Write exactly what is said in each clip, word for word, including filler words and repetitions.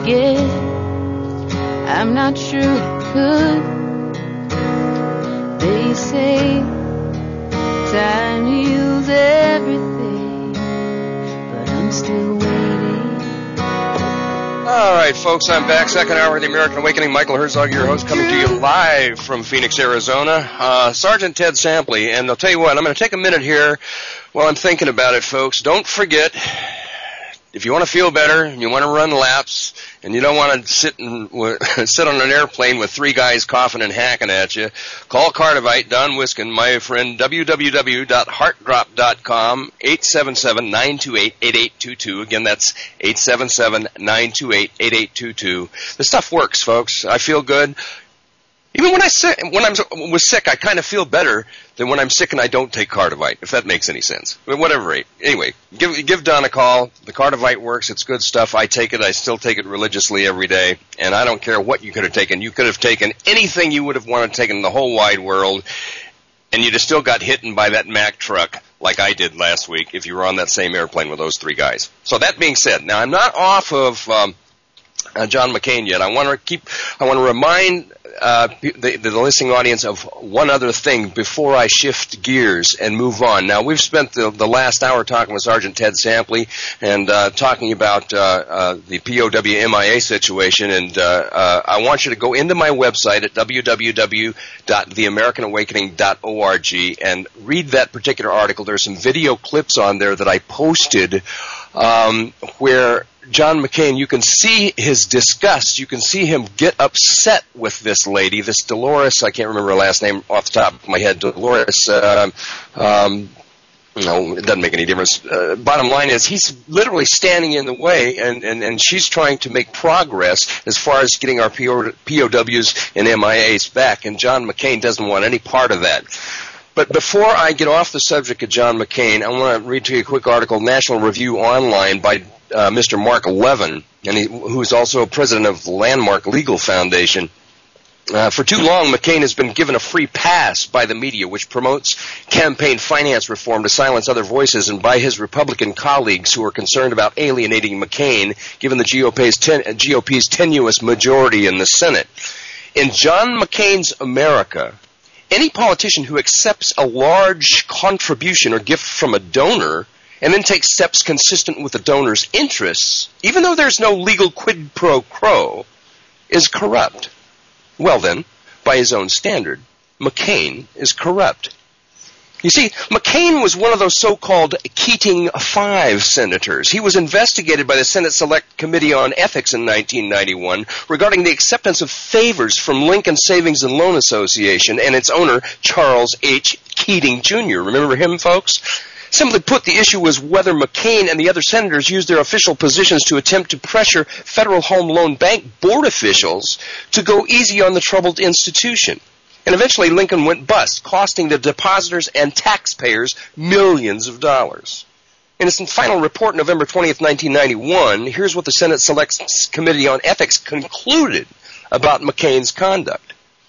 forget. I'm not sure I could. They say time heals everything, but I'm still waiting. All right, folks, I'm back. Second hour of the American Awakening. Michael Herzog, your host, coming to you live from Phoenix, Arizona. Uh, Sergeant Ted Sampley, and I'll tell you what, I'm going to take a minute here while I'm thinking about it, folks. Don't forget, if you want to feel better, and you want to run laps, and you don't want to sit and sit on an airplane with three guys coughing and hacking at you, call Cardivite, Don Wiskin, my friend, w w w dot heart drop dot com, eight seven seven, nine two eight, eight eight two two. Again, that's eight seven seven, nine two eight, eight eight two two. The stuff works, folks. I feel good. Even when I sick, when I was sick, I kind of feel better than when I'm sick and I don't take Cardivite, if that makes any sense. But whatever rate. Anyway, give give Don a call. The Cardivite works. It's good stuff. I take it. I still take it religiously every day. And I don't care what you could have taken. You could have taken anything you would have wanted to take in the whole wide world, and you'd have still got hit by that Mack truck like I did last week if you were on that same airplane with those three guys. So that being said, now I'm not off of um, uh, John McCain yet. I want to keep. I want to remind Uh, the, the listening audience of one other thing before I shift gears and move on. Now, we've spent the, the last hour talking with Sergeant Ted Sampley and uh, talking about uh, uh, the P O W M I A situation, and uh, uh, I want you to go into my website at w w w dot the american awakening dot org and read that particular article. There's some video clips on there that I posted um, where John McCain, you can see his disgust. You can see him get upset with this lady, this Dolores. I can't remember her last name off the top of my head. Dolores. Uh, um, no, it doesn't make any difference. Uh, bottom line is he's literally standing in the way, and, and, and she's trying to make progress as far as getting our P O Ws and M I As back, and John McCain doesn't want any part of that. But before I get off the subject of John McCain, I want to read to you a quick article, National Review Online, by uh, Mister Mark Levin, and he, who is also president of the Landmark Legal Foundation. Uh, for too long, McCain has been given a free pass by the media, which promotes campaign finance reform to silence other voices, and by his Republican colleagues who are concerned about alienating McCain, given the G O P's, ten, G O P's tenuous majority in the Senate. In John McCain's America, any politician who accepts a large contribution or gift from a donor and then takes steps consistent with the donor's interests, even though there's no legal quid pro quo, is corrupt. Well then, by his own standard, McCain is corrupt. You see, McCain was one of those so-called Keating Five senators. He was investigated by the Senate Select Committee on Ethics in nineteen ninety-one regarding the acceptance of favors from Lincoln Savings and Loan Association and its owner, Charles H. Keating Junior Remember him, folks? Simply put, the issue was whether McCain and the other senators used their official positions to attempt to pressure Federal Home Loan Bank board officials to go easy on the troubled institution. And eventually Lincoln went bust, costing the depositors and taxpayers millions of dollars. In its final report, November twentieth, nineteen ninety-one, here's what the Senate Select Committee on Ethics concluded about McCain's conduct.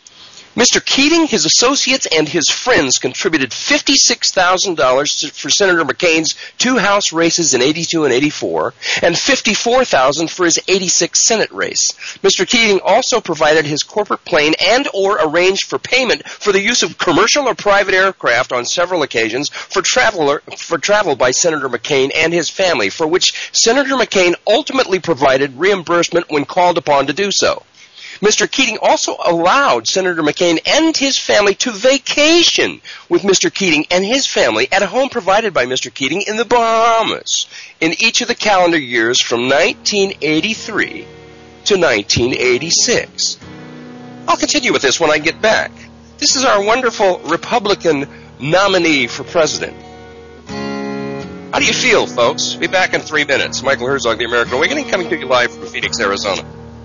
Mister Keating, his associates, and his friends contributed fifty-six thousand dollars for Senator McCain's two House races in eighty-two and eighty-four, and fifty-four thousand dollars for his eighty-six Senate race. Mister Keating also provided his corporate plane and or arranged for payment for the use of commercial or private aircraft on several occasions for travel, for travel by Senator McCain and his family, for which Senator McCain ultimately provided reimbursement when called upon to do so. Mister Keating also allowed Senator McCain and his family to vacation with Mister Keating and his family at a home provided by Mister Keating in the Bahamas in each of the calendar years from nineteen eighty-three to nineteen eighty-six. I'll continue with this when I get back. This is our wonderful Republican nominee for president. How do you feel, folks? Be back in three minutes. Michael Herzog, The American Awakening, coming to you live from Phoenix, Arizona.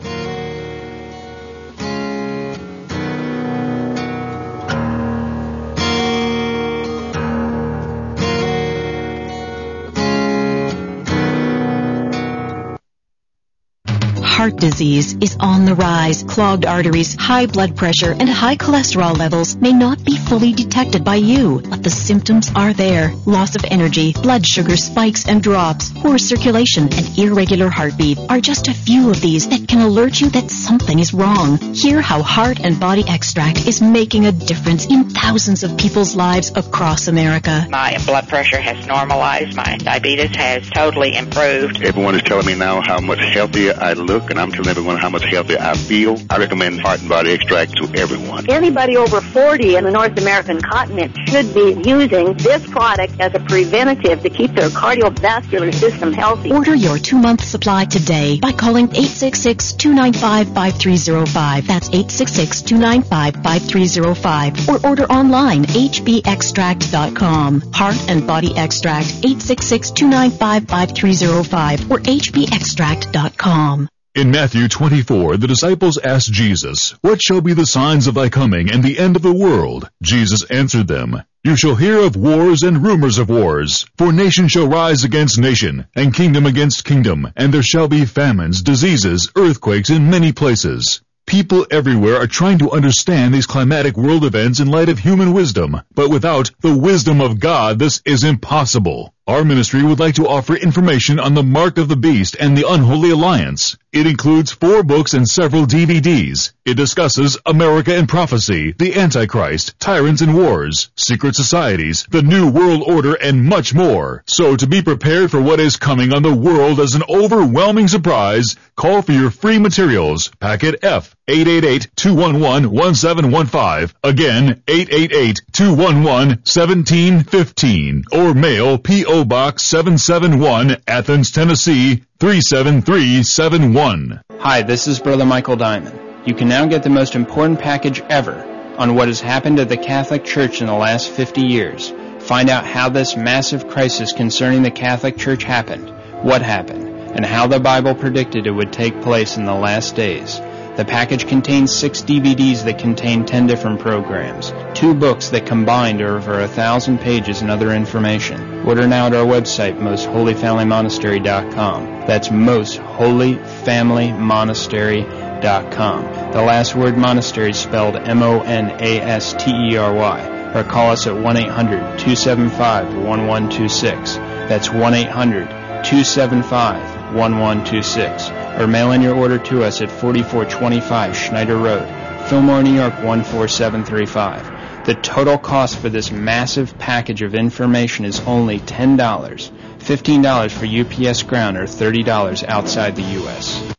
Heart disease is on the rise. Clogged arteries, high blood pressure, and high cholesterol levels may not be fully detected by you, but the symptoms are there. Loss of energy, blood sugar spikes and drops, poor circulation, and irregular heartbeat are just a few of these that can alert you that something is wrong. Hear how Heart and Body Extract is making a difference in thousands of people's lives across America. My blood pressure has normalized. My diabetes has totally improved. Everyone is telling me now how much healthier I look, and I'm telling everyone how much healthier I feel. I recommend Heart and Body Extract to everyone. Anybody over forty in the North American continent should be using this product as a preventative to keep their cardiovascular system healthy. Order your two-month supply today by calling eight six six, two nine five, five three zero five. That's eight six six, two nine five, five three zero five. Or order online, h b extract dot com. Heart and Body Extract, eight six six, two nine five, five three zero five or h b extract dot com. In Matthew twenty-four, the disciples asked Jesus, "What shall be the signs of thy coming and the end of the world?" Jesus answered them, "You shall hear of wars and rumors of wars. For nation shall rise against nation, and kingdom against kingdom, and there shall be famines, diseases, earthquakes in many places." People everywhere are trying to understand these climatic world events in light of human wisdom, but without the wisdom of God, this is impossible. Our ministry would like to offer information on the Mark of the Beast and the Unholy Alliance. It includes four books and several D V Ds. It discusses America and Prophecy, the Antichrist, Tyrants and Wars, Secret Societies, the New World Order, and much more. So to be prepared for what is coming on the world as an overwhelming surprise, call for your free materials. Packet F, eight eight eight, two one one, one seven one five. Again, eight eight eight, two one one, one seven one five. Or mail P O Box seven seven one, Athens, Tennessee, three seven three seven one. Hi, this is Brother Michael Diamond. You can now get the most important package ever on what has happened at the Catholic Church in the last fifty years. Find out how this massive crisis concerning the Catholic Church happened, what happened, and how the Bible predicted it would take place in the last days. The package contains six D V Ds that contain ten different programs, two books that combined are over a thousand pages and other information. Order now at our website, most holy family monastery dot com. That's most holy family monastery dot com. The last word monastery is spelled M O N A S T E R Y. Or call us at one eight hundred, two seven five, one one two six. That's one eight hundred, two seven five, one one two six. Or mail in your order to us at forty-four twenty-five Schneider Road, Fillmore, New York one four seven three five. The total cost for this massive package of information is only ten dollars, fifteen dollars for U P S ground, or thirty dollars outside the U S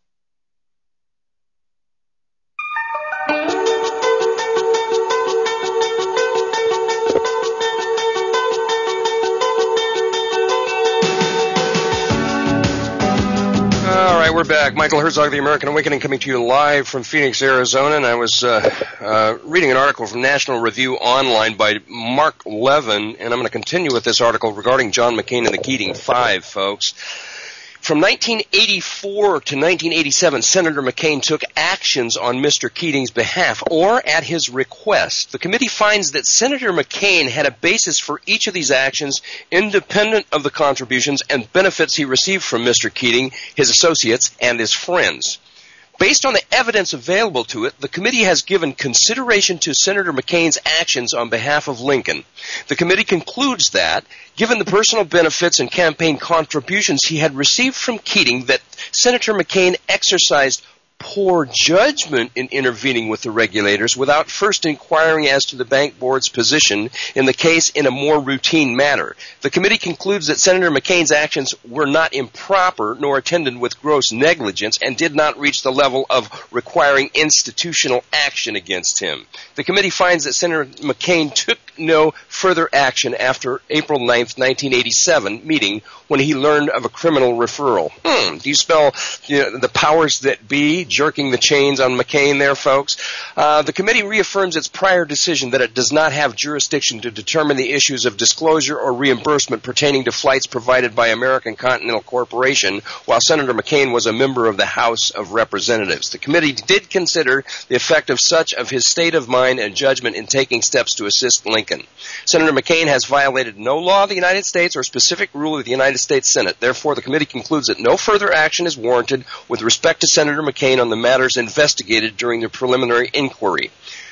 We're back. Michael Herzog, The American Awakening, coming to you live from Phoenix, Arizona. And I was uh, uh, reading an article from National Review Online by Mark Levin, and I'm going to continue with this article regarding John McCain and the Keating Five, folks. From nineteen eighty-four to nineteen eighty-seven, Senator McCain took actions on Mister Keating's behalf or at his request. The committee finds that Senator McCain had a basis for each of these actions independent of the contributions and benefits he received from Mister Keating, his associates, and his friends. Based on the evidence available to it, the committee has given consideration to Senator McCain's actions on behalf of Lincoln. The committee concludes that, given the personal benefits and campaign contributions he had received from Keating, that Senator McCain exercised poor judgment in intervening with the regulators without first inquiring as to the bank board's position in the case in a more routine manner. The committee concludes that Senator McCain's actions were not improper nor attended with gross negligence and did not reach the level of requiring institutional action against him. The committee finds that Senator McCain took no further action after April ninth, nineteen eighty-seven meeting when he learned of a criminal referral. Hmm, do you spell you know, the powers that be jerking the chains on McCain there, folks? Uh, the committee reaffirms its prior decision that it does not have jurisdiction to determine the issues of disclosure or reimbursement pertaining to flights provided by American Continental Corporation while Senator McCain was a member of the House of Representatives. The committee did consider the effect of such of his state of mind and judgment in taking steps to assist Lincoln. Senator McCain has violated no law of the United States or specific rule of the United States Senate. Therefore, the committee concludes that no further action is warranted with respect to Senator McCain on the matters investigated during the preliminary inquiry.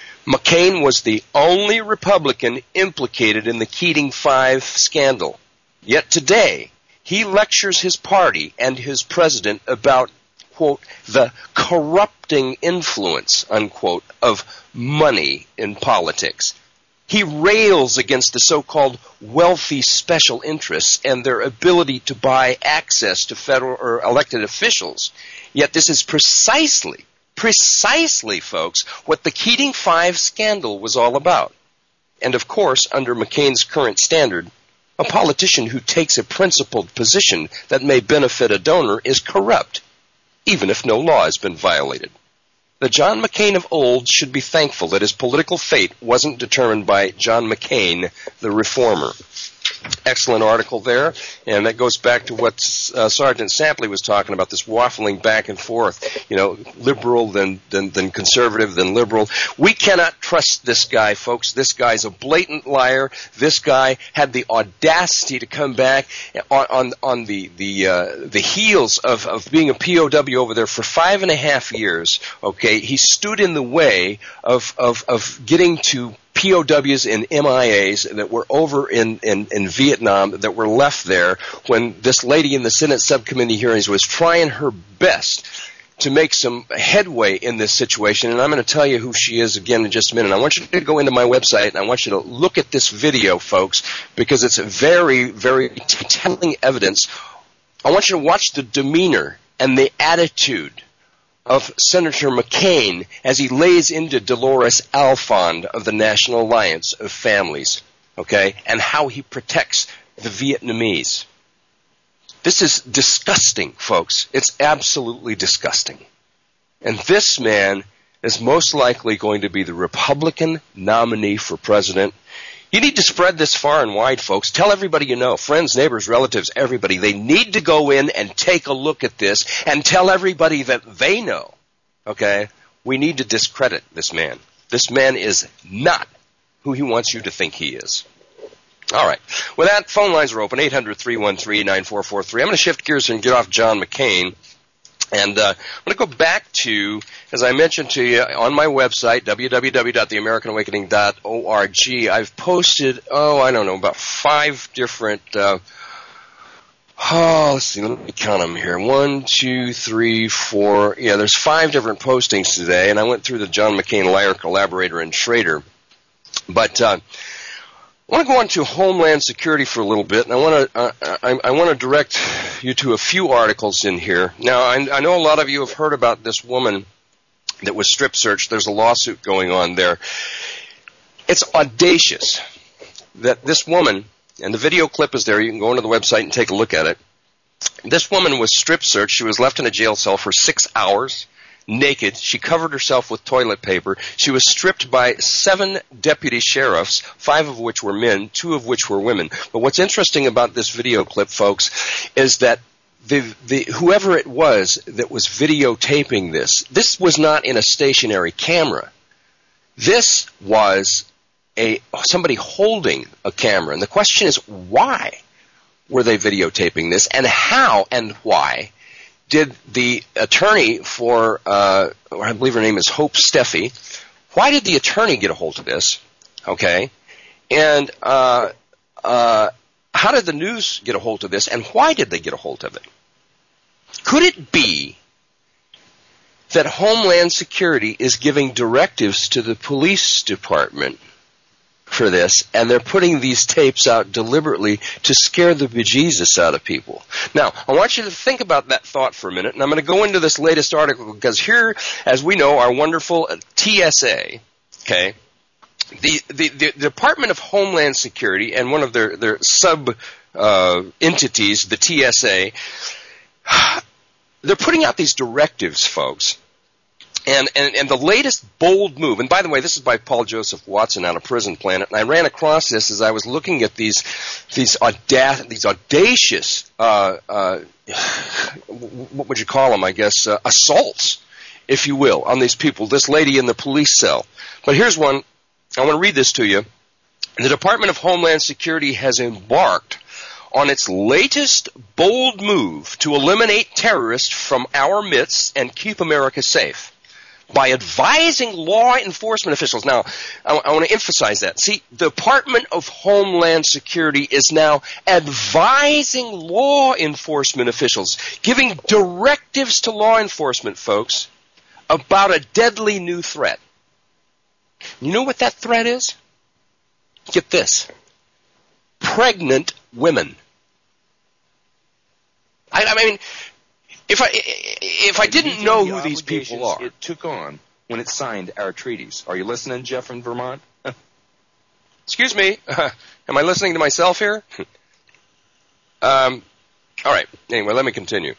McCain was the only Republican implicated in the Keating Five scandal. Yet today, he lectures his party and his president about quote, the corrupting influence, unquote, of money in politics. He rails against the so-called wealthy special interests and their ability to buy access to federal or elected officials. Yet this is precisely, precisely, folks, what the Keating Five scandal was all about. And of course, under McCain's current standard, a politician who takes a principled position that may benefit a donor is corrupt, even if no law has been violated. The John McCain of old should be thankful that his political fate wasn't determined by John McCain, the reformer. Excellent article there, and that goes back to what uh, Sergeant Sampley was talking about, this waffling back and forth, you know, liberal, then, then, then conservative, then liberal. We cannot trust this guy, folks. This guy's a blatant liar. This guy had the audacity to come back on, on, on the, the, uh, the heels of, of being a P O W over there for five and a half years, okay? He stood in the way of, of, of getting to P O Ws and M I As that were over in, in, in Vietnam that were left there when this lady in the Senate subcommittee hearings was trying her best to make some headway in this situation. And I'm going to tell you who she is again in just a minute. I want you to go into my website and I want you to look at this video, folks, because it's very, very telling evidence. I want you to watch the demeanor and the attitude of Senator McCain as he lays into Dolores Alfond of the National Alliance of Families, okay, and how he protects the Vietnamese. This is disgusting, folks. It's absolutely disgusting. And this man is most likely going to be the Republican nominee for president. You need to spread this far and wide, folks. Tell everybody you know, friends, neighbors, relatives, everybody. They need to go in and take a look at this and tell everybody that they know, okay? We need to discredit this man. This man is not who he wants you to think he is. All right. With that, phone lines are open, eight hundred, three one three, nine four four three. I'm going to shift gears and get off John McCain. And uh, I'm going to go back to, as I mentioned to you, on my website, w w w dot the american awakening dot org. I've posted, oh, I don't know, about five different, uh, oh, let's see, let me count them here. One, two, three, four. Yeah, there's five different postings today, and I went through the John McCain liar, collaborator, and traitor. But uh, I want to go on to Homeland Security for a little bit, and I want to uh, I, I want to direct you to a few articles in here. Now, I, I know a lot of you have heard about this woman that was strip searched. There's a lawsuit going on there. It's audacious that this woman, and the video clip is there. You can go into the website and take a look at it. This woman was strip searched. She was left in a jail cell for six hours. Naked. She covered herself with toilet paper. She was stripped by seven deputy sheriffs, five of which were men, two of which were women. But what's interesting about this video clip, folks, is that the, the whoever it was that was videotaping this, this was not in a stationary camera. This was a somebody holding a camera. And the question is, why were they videotaping this, and how and why did the attorney for, uh, I believe her name is Hope Steffi, why did the attorney get a hold of this? Okay. And uh, uh, how did the news get a hold of this, and why did they get a hold of it? Could it be that Homeland Security is giving directives to the police department for this, and they're putting these tapes out deliberately to scare the bejesus out of people? Now, I want you to think about that thought for a minute, and I'm going to go into this latest article, because here, as we know, our wonderful T S A, okay, the, the, the Department of Homeland Security and one of their, their sub uh, entities, the T S A, they're putting out these directives, folks. And, and and the latest bold move, and by the way, this is by Paul Joseph Watson out of Prison Planet, and I ran across this as I was looking at these these audacious, these audacious, uh, uh, what would you call them, I guess, uh, assaults, if you will, on these people, this lady in the police cell. But here's one. I want to read this to you. The Department of Homeland Security has embarked on its latest bold move to eliminate terrorists from our midst and keep America safe. by advising law enforcement officials. Now, I, I want to emphasize that. See, the Department of Homeland Security is now advising law enforcement officials, giving directives to law enforcement folks about a deadly new threat. You know what that threat is? Get this. Pregnant women. I, I mean, if I if I didn't know who these people are, it took on when it signed our treaties. Are you listening, Jeff in Vermont? Excuse me, uh, am I listening to myself here? um, all right. Anyway, let me continue.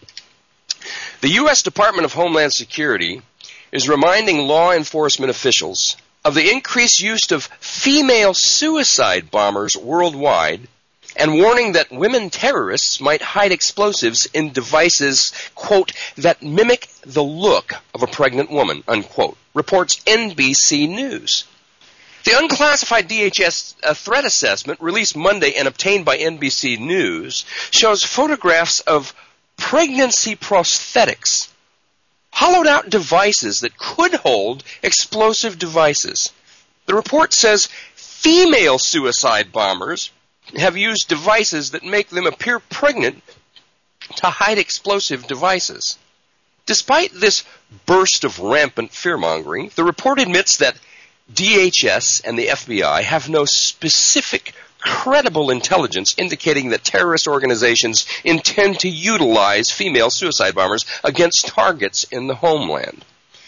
The U S Department of Homeland Security is reminding law enforcement officials of the increased use of female suicide bombers worldwide, and warning that women terrorists might hide explosives in devices, quote, that mimic the look of a pregnant woman, unquote, reports N B C News. The unclassified D H S uh, threat assessment released Monday and obtained by N B C News shows photographs of pregnancy prosthetics, hollowed-out devices that could hold explosive devices. The report says female suicide bombers have used devices that make them appear pregnant to hide explosive devices. Despite this burst of rampant fear-mongering, the report admits that D H S and the F B I have no specific, credible intelligence indicating that terrorist organizations intend to utilize female suicide bombers against targets in the homeland.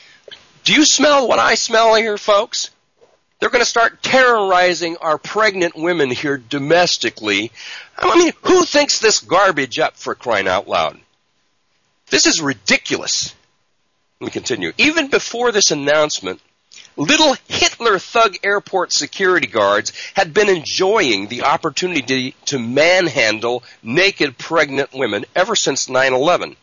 Do you smell what I smell here, folks? They're going to start terrorizing our pregnant women here domestically. I mean, who thinks this garbage up, for crying out loud? This is ridiculous. Let me continue. Even before this announcement, little Hitler thug airport security guards had been enjoying the opportunity to manhandle naked pregnant women ever since nine eleven.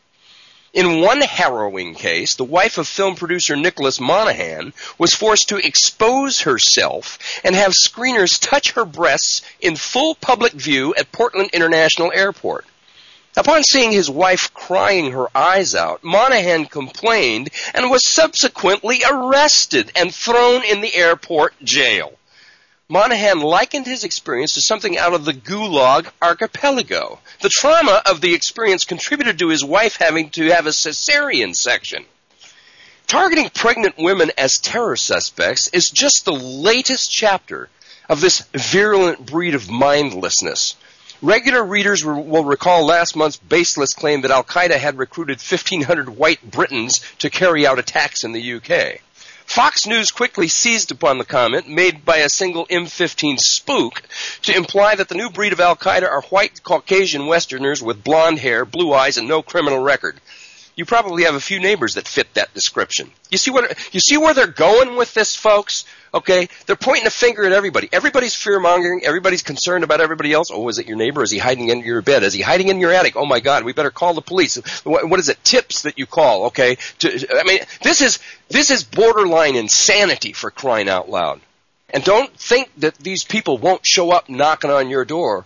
In one harrowing case, the wife of film producer Nicholas Monahan was forced to expose herself and have screeners touch her breasts in full public view at Portland International Airport. Upon seeing his wife crying her eyes out, Monahan complained and was subsequently arrested and thrown in the airport jail. Monahan likened his experience to something out of the Gulag Archipelago. The trauma of the experience contributed to his wife having to have a cesarean section. Targeting pregnant women as terror suspects is just the latest chapter of this virulent breed of mindlessness. Regular readers will recall last month's baseless claim that Al-Qaeda had recruited fifteen hundred white Britons to carry out attacks in the U K. Fox News quickly seized upon the comment made by a single M fifteen spook to imply that the new breed of Al-Qaeda are white Caucasian Westerners with blonde hair, blue eyes, and no criminal record. You probably have a few neighbors that fit that description. You see what you see where they're going with this, folks? Okay? They're pointing a finger at everybody. Everybody's fear-mongering. Everybody's concerned about everybody else. Oh, is it your neighbor? Is he hiding in your bed? Is he hiding in your attic? Oh, my God, we better call the police. What, what is it? Tips that you call, okay? To, I mean, this is this is borderline insanity, for crying out loud. And don't think that these people won't show up knocking on your door,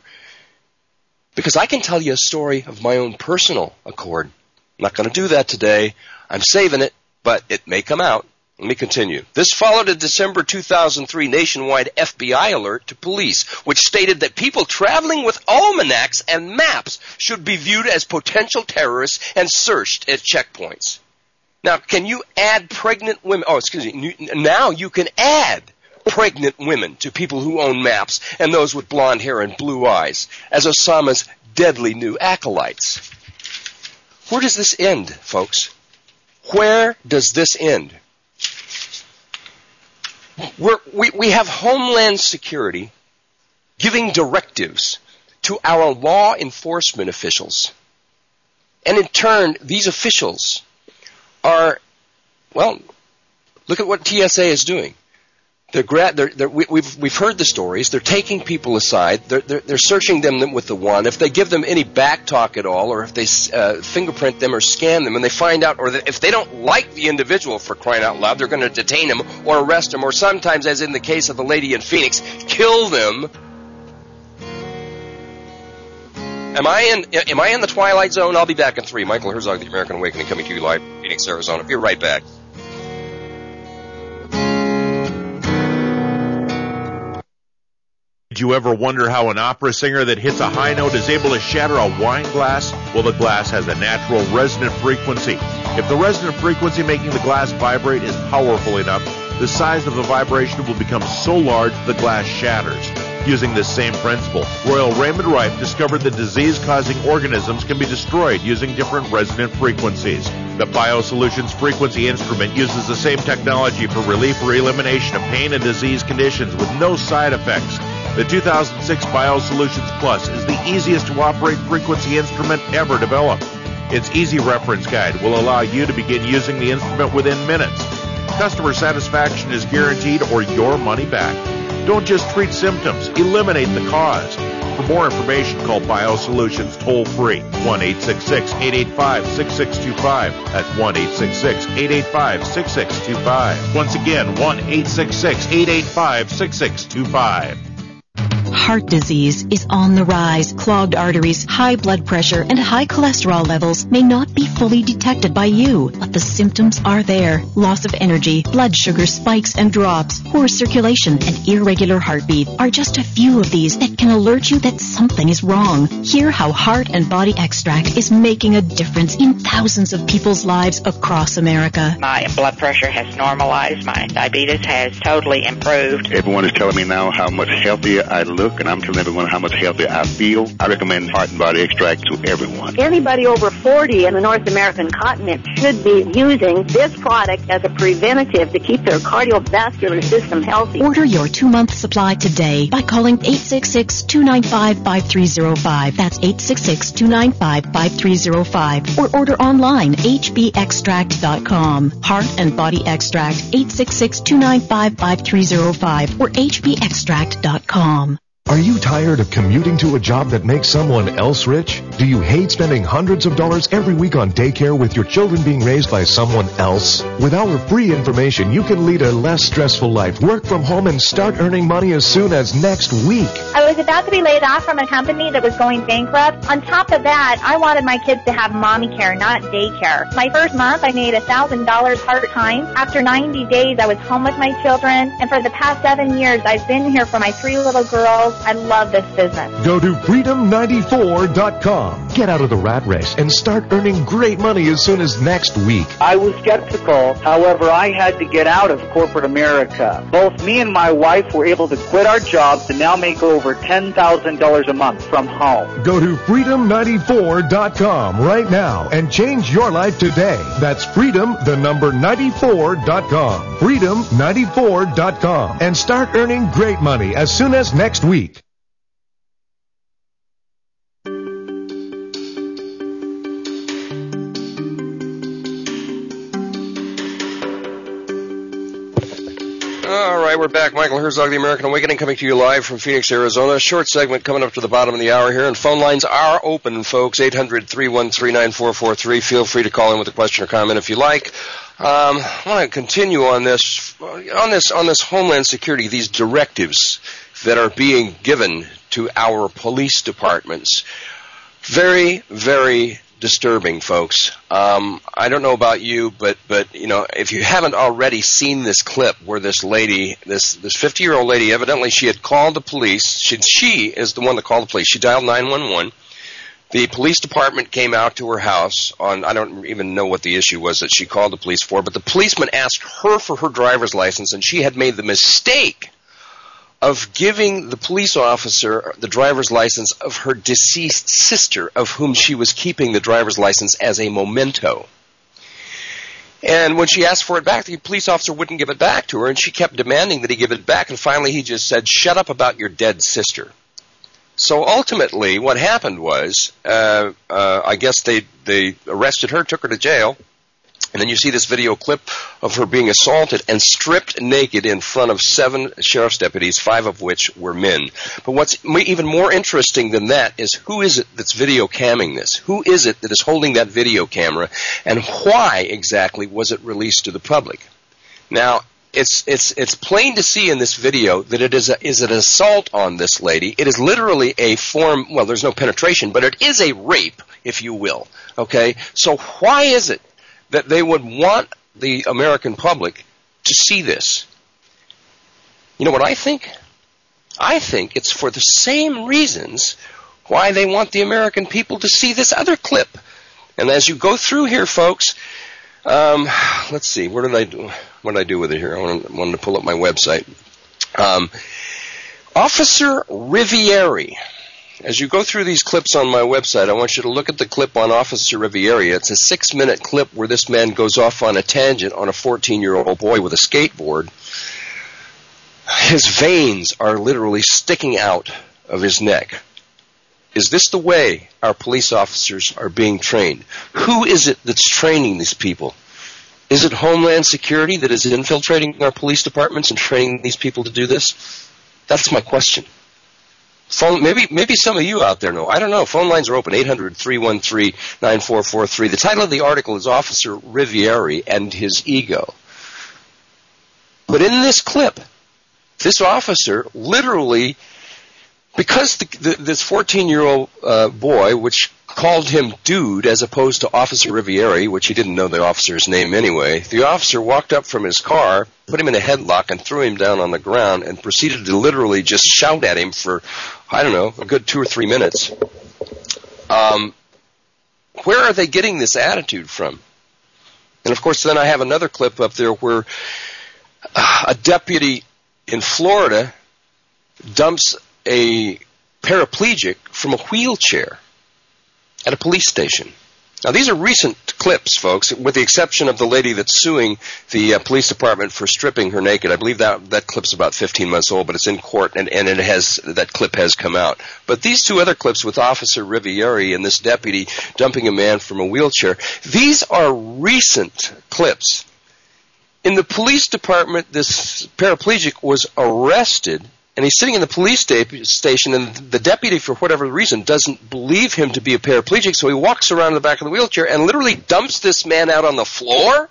because I can tell you a story of my own personal accord. I'm not going to do that today. I'm saving it, but it may come out. Let me continue. This followed a December two thousand three nationwide F B I alert to police, which stated that people traveling with almanacs and maps should be viewed as potential terrorists and searched at checkpoints. Now, can you add pregnant women? Oh, excuse me. Now you can add pregnant women to people who own maps and those with blonde hair and blue eyes as Osama's deadly new acolytes. Where does this end, folks? Where does this end? We're, we, we have Homeland Security giving directives to our law enforcement officials. And in turn, these officials are, well, look at what T S A is doing. They're, gra- they're, they're, we, we've, we've heard the stories. They're taking people aside. They're, they're, they're searching them with the wand. If they give them any back talk at all, or if they uh, fingerprint them or scan them, and they find out, or that if they don't like the individual, for crying out loud, they're going to detain them or arrest them, or sometimes, as in the case of the lady in Phoenix, kill them. Am I in? Am I in the Twilight Zone? I'll be back in three. Michael Herzog, The American Awakening, coming to you live from Phoenix, Arizona. Be right back. Did you ever wonder how an opera singer that hits a high note is able to shatter a wine glass? Well, the glass has a natural resonant frequency. If the resonant frequency making the glass vibrate is powerful enough, the size of the vibration will become so large the glass shatters. Using this same principle, Royal Raymond Rife discovered that disease-causing organisms can be destroyed using different resonant frequencies. The BioSolutions Frequency Instrument uses the same technology for relief or elimination of pain and disease conditions with no side effects. The two thousand six BioSolutions Plus is the easiest to operate frequency instrument ever developed. Its easy reference guide will allow you to begin using the instrument within minutes. Customer satisfaction is guaranteed or your money back. Don't just treat symptoms, eliminate the cause. For more information, call BioSolutions toll-free, one eight six six, eight eight five, six six two five. That's one eight six six, eight eight five, six six two five. Once again, one eight six six, eight eight five, six six two five. Heart disease is on the rise. Clogged arteries, high blood pressure, and high cholesterol levels may not be fully detected by you, but the symptoms are there. Loss of energy, blood sugar spikes and drops, poor circulation, and irregular heartbeat are just a few of these that can alert you that something is wrong. Hear how Heart and Body Extract is making a difference in thousands of people's lives across America. My blood pressure has normalized. My diabetes has totally improved. Everyone is telling me now how much healthier I look, and I'm telling everyone how much healthier I feel. I recommend Heart and Body Extract to everyone. Anybody over forty in the North American continent should be using this product as a preventative to keep their cardiovascular system healthy. Order your two-month supply today by calling eight six six, two nine five, five three zero five. That's eight six six, two nine five, five three zero five. Or order online, h b extract dot com. Heart and Body Extract, eight six six, two nine five, five three zero five or h b extract dot com. Are you tired of commuting to a job that makes someone else rich? Do you hate spending hundreds of dollars every week on daycare with your children being raised by someone else? With our free information, you can lead a less stressful life, work from home, and start earning money as soon as next week. I was about to be laid off from a company that was going bankrupt. On top of that, I wanted my kids to have mommy care, not daycare. My first month, I made one thousand dollars part-time. After ninety days, I was home with my children. And for the past seven years, I've been here for my three little girls. I love this business. Go to freedom ninety-four dot com. Get out of the rat race and start earning great money as soon as next week. I was skeptical. However, I had to get out of corporate America. Both me and my wife were able to quit our jobs and now make over ten thousand dollars a month from home. Go to freedom ninety-four dot com right now and change your life today. That's freedom, the number ninety-four dot com. freedom ninety-four dot com. And start earning great money as soon as next week. All right, we're back. Michael Herzog, The American Awakening, coming to you live from Phoenix, Arizona. Short segment coming up to the bottom of the hour here, and phone lines are open, folks. eight hundred, three one three, nine four four three. Feel free to call in with a question or comment if you like. Um, I want to continue on this, on this, on this Homeland Security, these directives that are being given to our police departments. Very, very disturbing, folks. Um, I don't know about you, but, but, you know, if you haven't already seen this clip where this lady, this, this fifty-year-old lady, evidently she had called the police. She, she is the one that called the police. She dialed nine one one. The police department came out to her house on, I don't even know what the issue was that she called the police for, but the policeman asked her for her driver's license, and she had made the mistake of giving the police officer the driver's license of her deceased sister, of whom she was keeping the driver's license as a memento. And when she asked for it back, the police officer wouldn't give it back to her, and she kept demanding that he give it back, and finally he just said, "Shut up about your dead sister." So ultimately what happened was, uh, uh, I guess they, they arrested her, took her to jail, and then you see this video clip of her being assaulted and stripped naked in front of seven sheriff's deputies, five of which were men. But what's even more interesting than that is who is it that's video camming this? Who is it that is holding that video camera, and why exactly was it released to the public? Now, it's it's it's plain to see in this video that it is a, is an assault on this lady. It is literally a form, well, there's no penetration, but it is a rape, if you will. Okay? So why is it that they would want the American public to see this? You know what I think? I think it's for the same reasons why they want the American people to see this other clip. And as you go through here, folks, um, let's see, where did I do, what did I do with it here? I wanted, wanted to pull up my website. Um, Officer Rivieri. As you go through these clips on my website, I want you to look at the clip on Officer Rivieri. It's a six-minute clip where this man goes off on a tangent on a fourteen-year-old boy with a skateboard. His veins are literally sticking out of his neck. Is this the way our police officers are being trained? Who is it that's training these people? Is it Homeland Security that is infiltrating our police departments and training these people to do this? That's my question. Phone, maybe maybe some of you out there know. I don't know. Phone lines are open, eight hundred, three one three, nine four four three. The title of the article is Officer Rivieri and His Ego. But in this clip, this officer literally, because the, the, this fourteen-year-old uh, boy, which called him dude as opposed to Officer Rivieri, which he didn't know the officer's name anyway, the officer walked up from his car, put him in a headlock, and threw him down on the ground and proceeded to literally just shout at him for, I don't know, a good two or three minutes. Um, where are they getting this attitude from? And, of course, then I have another clip up there where uh, a deputy in Florida dumps a paraplegic from a wheelchair at a police station. Now, these are recent clips, folks, with the exception of the lady that's suing the uh, police department for stripping her naked. I believe that that clip's about fifteen months old, but it's in court, and, and it has that clip has come out. But these two other clips with Officer Rivieri and this deputy dumping a man from a wheelchair, these are recent clips. In the police department, this paraplegic was arrested, and he's sitting in the police sta- station, and the deputy, for whatever reason, doesn't believe him to be a paraplegic, so he walks around in the back of the wheelchair and literally dumps this man out on the floor.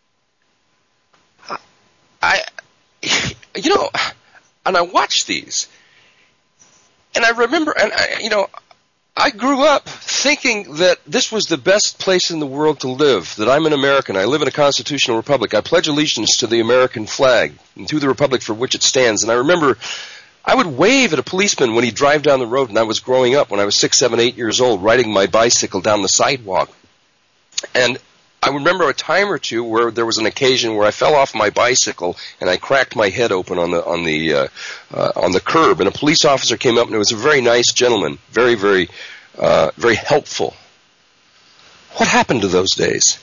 I, you know, and I watch these, and I remember, and I, you know, I grew up thinking that this was the best place in the world to live, that I'm an American, I live in a constitutional republic, I pledge allegiance to the American flag and to the republic for which it stands. And I remember I would wave at a policeman when he'd drive down the road, and I was growing up when I was six, seven, eight years old, riding my bicycle down the sidewalk. And I remember a time or two where there was an occasion where I fell off my bicycle and I cracked my head open on the on the uh, uh, on the curb, and a police officer came up, and it was a very nice gentleman, very very uh, very helpful. What happened to those days?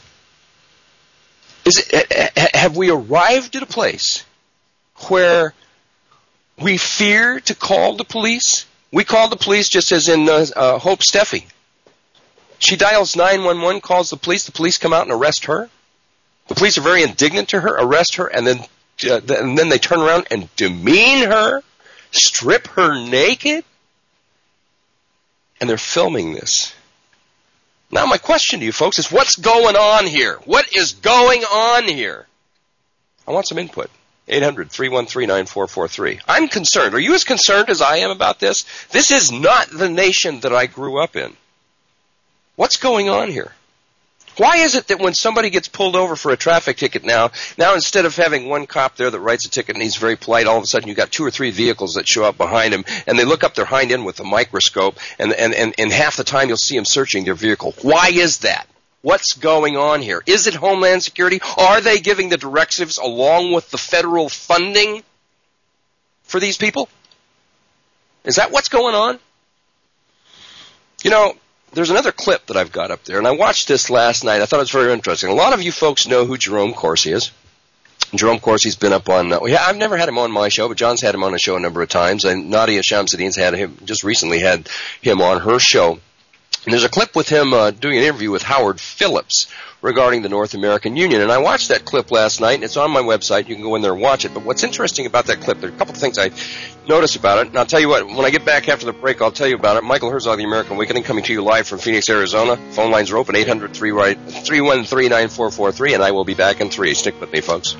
Is it, have we arrived at a place where we fear to call the police? We call the police just as in uh, uh, Hope Steffi. She dials nine one one, calls the police. The police come out and arrest her. The police are very indignant to her, arrest her, and then uh, and then they turn around and demean her, strip her naked, and they're filming this. Now my question to you folks is, what's going on here? What is going on here? I want some input. eight hundred, three one three, nine four four three. I'm concerned. Are you as concerned as I am about this? This is not the nation that I grew up in. What's going on here? Why is it that when somebody gets pulled over for a traffic ticket now, now instead of having one cop there that writes a ticket and he's very polite, all of a sudden you've got two or three vehicles that show up behind him, and they look up their hind end with a microscope, and, and, and, and half the time you'll see them searching their vehicle. Why is that? What's going on here? Is it Homeland Security? Are they giving the directives along with the federal funding for these people? Is that what's going on? You know, there's another clip that I've got up there, and I watched this last night. I thought it was very interesting. A lot of you folks know who Jerome Corsi is. Jerome Corsi's been up on, uh, yeah, I've never had him on my show, but John's had him on a show a number of times, and Nadia Shamsuddin's had him, just recently had him on her show. And there's a clip with him uh, doing an interview with Howard Phillips regarding the North American Union. And I watched that clip last night, and it's on my website. You can go in there and watch it. But what's interesting about that clip, there are a couple of things I noticed about it. And I'll tell you what, when I get back after the break, I'll tell you about it. Michael Herzog, The American Awakening, coming to you live from Phoenix, Arizona. Phone lines are open, eight hundred, three one three, nine four four three, and I will be back in three. Stick with me, folks.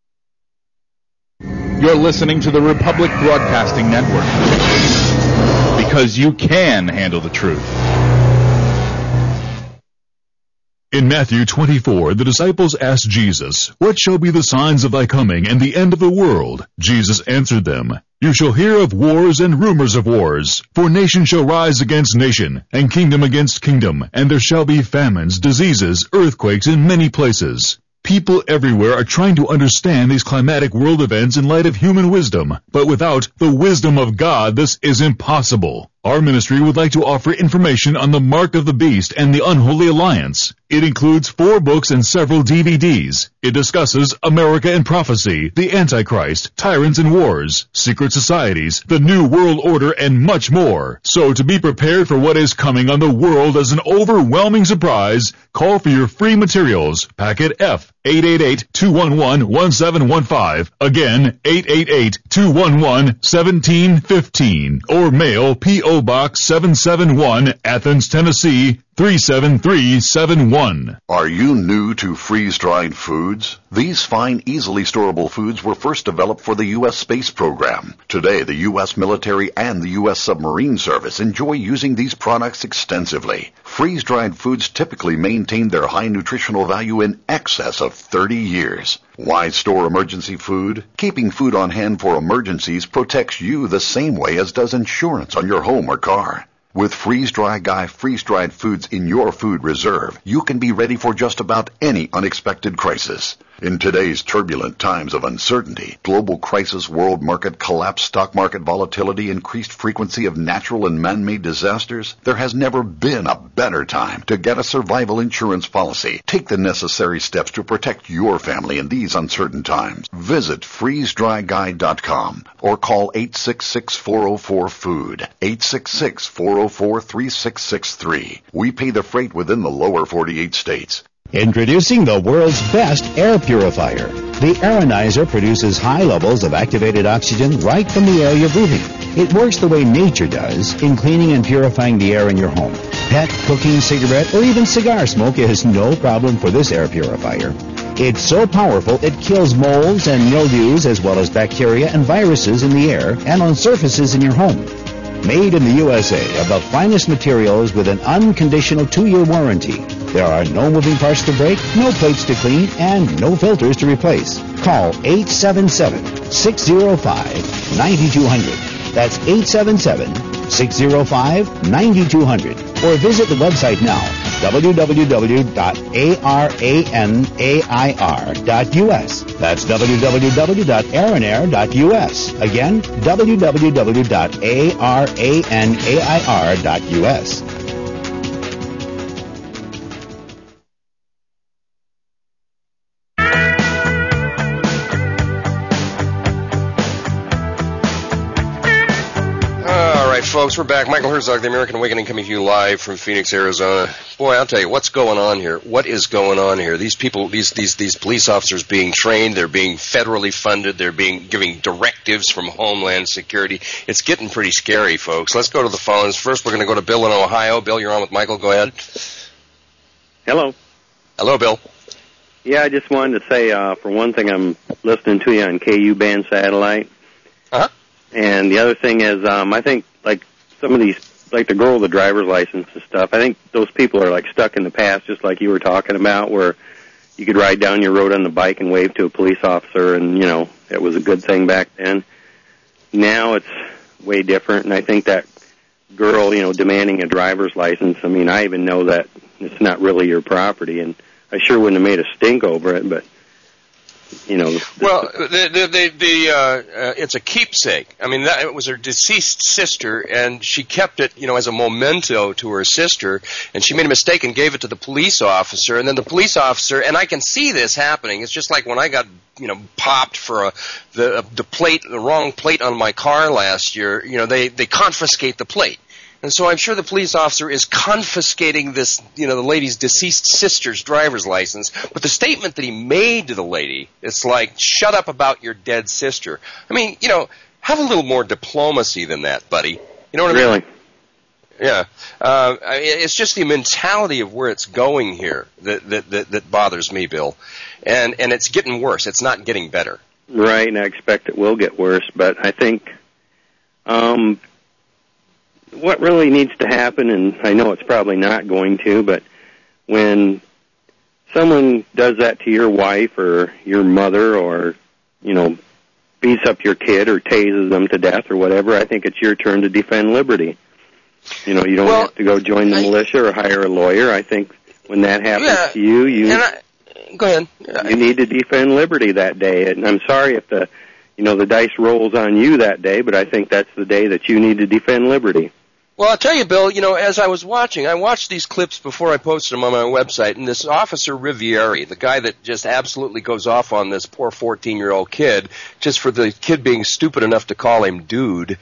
You're listening to the Republic Broadcasting Network. because you can handle the truth. In Matthew twenty-four, the disciples asked Jesus, "What shall be the signs of thy coming and the end of the world?" Jesus answered them, "You shall hear of wars and rumors of wars. For nation shall rise against nation, and kingdom against kingdom, and there shall be famines, diseases, earthquakes in many places." People everywhere are trying to understand these climatic world events in light of human wisdom, but without the wisdom of God, this is impossible. Our ministry would like to offer information on the Mark of the Beast and the Unholy Alliance. It includes four books and several D V Ds. It discusses America and prophecy, the Antichrist, tyrants and wars, secret societies, the New World Order, and much more. So to be prepared for what is coming on the world as an overwhelming surprise, call for your free materials. Packet F, eight eight eight, two one one, one seven one five. Again, eight eight eight, two one one, one seven one five. Or mail P O Box seven seven one, Athens, Tennessee, three seven three seven one. Are you new to freeze-dried foods? These fine, easily storable foods were first developed for the U S space program. Today, the U S military and the U S submarine service enjoy using these products extensively. Freeze-dried foods typically maintain their high nutritional value in excess of thirty years. Why store emergency food? Keeping food on hand for emergencies protects you the same way as does insurance on your home or car. With Freeze-Dry Guy freeze-dried foods in your food reserve, you can be ready for just about any unexpected crisis. In today's turbulent times of uncertainty, global crisis, world market collapse, stock market volatility, increased frequency of natural and man-made disasters, there has never been a better time to get a survival insurance policy. Take the necessary steps to protect your family in these uncertain times. Visit freeze dry guy dot com or call eight six six, four oh four, food, eight six six, four oh four, three six six three. We pay the freight within the lower forty-eight states. Introducing the world's best air purifier. The Aeronizer produces high levels of activated oxygen right from the air you're breathing. It works the way nature does in cleaning and purifying the air in your home. Pet, cooking, cigarette, or even cigar smoke is no problem for this air purifier. It's so powerful it kills molds and mildews as well as bacteria and viruses in the air and on surfaces in your home. Made in the U S A of the finest materials with an unconditional two-year warranty. There are no moving parts to break, no plates to clean, and no filters to replace. Call eight seven seven, six oh five, nine two hundred. That's eight seven seven, six oh five, nine two hundred. Or visit the website now, w w w dot arenair dot u s. That's w w w dot arenair dot u s. Again, w w w dot arenair dot u s. Folks, we're back. Michael Herzog, The American Awakening, coming to you live from Phoenix, Arizona. Boy, I'll tell you, what's going on here? What is going on here? These people, these these these police officers being trained, they're being federally funded, they're being giving directives from Homeland Security. It's getting pretty scary, folks. Let's go to the phones. First, we're going to go to Bill in Ohio. Bill, you're on with Michael. Go ahead. Hello. Hello, Bill. Yeah, I just wanted to say, uh, for one thing, I'm listening to you on K U band satellite. Uh-huh. And the other thing is, um, I think, like, some of these, like the girl with the driver's license and stuff, I think those people are, like, stuck in the past, just like you were talking about, where you could ride down your road on the bike and wave to a police officer, and, you know, it was a good thing back then. Now it's way different, and I think that girl, you know, demanding a driver's license, I mean, I even know that it's not really your property, and I sure wouldn't have made a stink over it, but... You know, well, the the the, the uh, uh, it's a keepsake. I mean, that it was her deceased sister, and she kept it, you know, as a memento to her sister. And she made a mistake and gave it to the police officer. And then the police officer, and I can see this happening. It's just like when I got, you know, popped for a, the the plate, the wrong plate on my car last year. You know, they they confiscate the plate. And so I'm sure the police officer is confiscating this, you know, the lady's deceased sister's driver's license. But the statement that he made to the lady, it's like, shut up about your dead sister. I mean, you know, have a little more diplomacy than that, buddy. You know what I mean? Really? Yeah. Uh, it's just the mentality of where it's going here that, that, that, that bothers me, Bill. And, and it's getting worse. It's not getting better. Right, and I expect it will get worse. But I think... um. what really needs to happen, and I know it's probably not going to, but when someone does that to your wife or your mother, or, you know, beats up your kid or tases them to death or whatever, I think it's your turn to defend liberty. You know, you don't well, have to go join the I, militia or hire a lawyer. I think when that happens yeah, to you, you I, go ahead. You need to defend liberty that day. And I'm sorry if the, you know, the dice rolls on you that day, but I think that's the day that you need to defend liberty. Well, I'll tell you, Bill, you know, as I was watching, I watched these clips before I posted them on my website, and this Officer Riviere, the guy that just absolutely goes off on this poor fourteen-year-old kid, just for the kid being stupid enough to call him dude,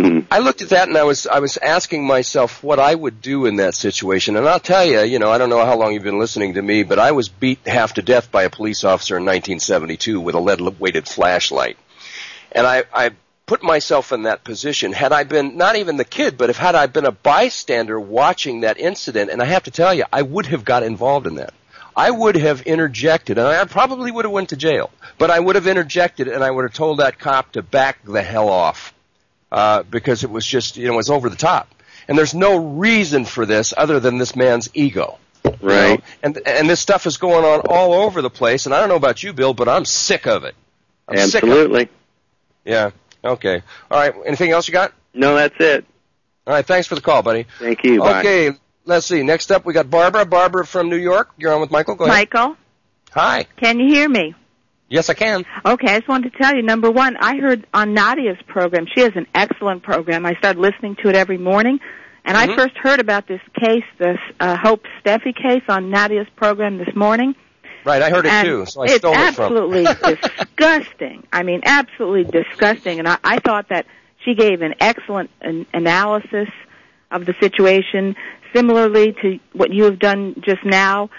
I looked at that and I was I was asking myself what I would do in that situation. And I'll tell you, you know, I don't know how long you've been listening to me, but I was beat half to death by a police officer in nineteen seventy-two with a lead-weighted flashlight. And I... I put myself in that position. Had I been, not even the kid, but if had I been a bystander watching that incident, and I have to tell you, I would have got involved in that. I would have interjected, and I probably would have went to jail, but I would have interjected and I would have told that cop to back the hell off, uh, because it was just, you know, it was over the top. And there's no reason for this other than this man's ego. Right. You know? And, and this stuff is going on all over the place, and I don't know about you, Bill, but I'm sick of it. I'm Absolutely. Sick of it. Yeah. Okay. All right. Anything else you got? No, that's it. All right. Thanks for the call, buddy. Thank you. Bye. Okay. Let's see. Next up, we got Barbara. Barbara from New York. You're on with Michael. Go ahead. Michael. Hi. Can you hear me? Yes, I can. Okay. I just wanted to tell you, number one, I heard on Nadia's program. She has an excellent program. I started listening to it every morning. And mm-hmm. I first heard about this case, this uh, Hope Steffi case on Nadia's program this morning. Right, I heard it and too, so I stole it from. It's absolutely disgusting. I mean, absolutely disgusting. And I, I thought that she gave an excellent an analysis of the situation, similarly to what you have done just now,